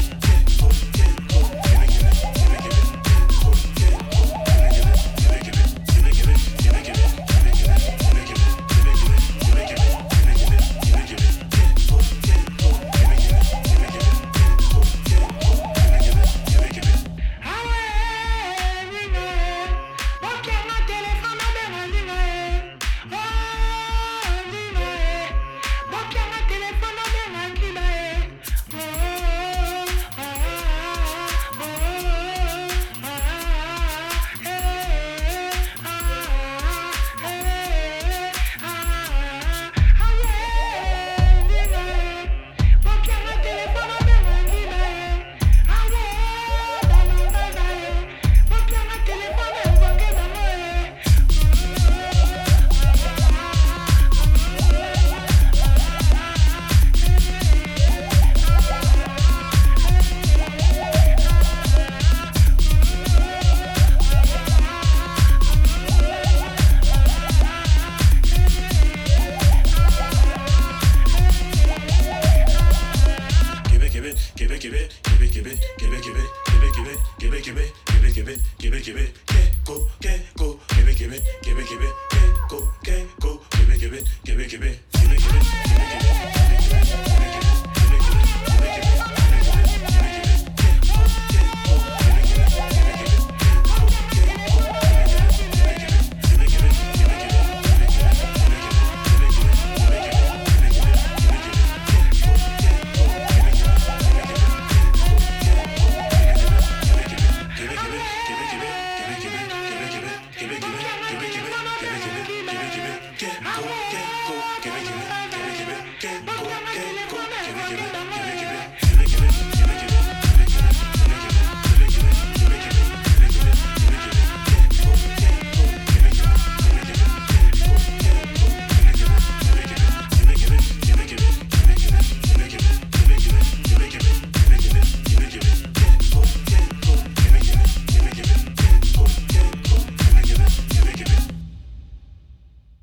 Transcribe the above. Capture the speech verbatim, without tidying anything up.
give it, give it, give it, give it, give it, give it, give it, give it, give it, give it, give it, give it, give it, give it, get go, get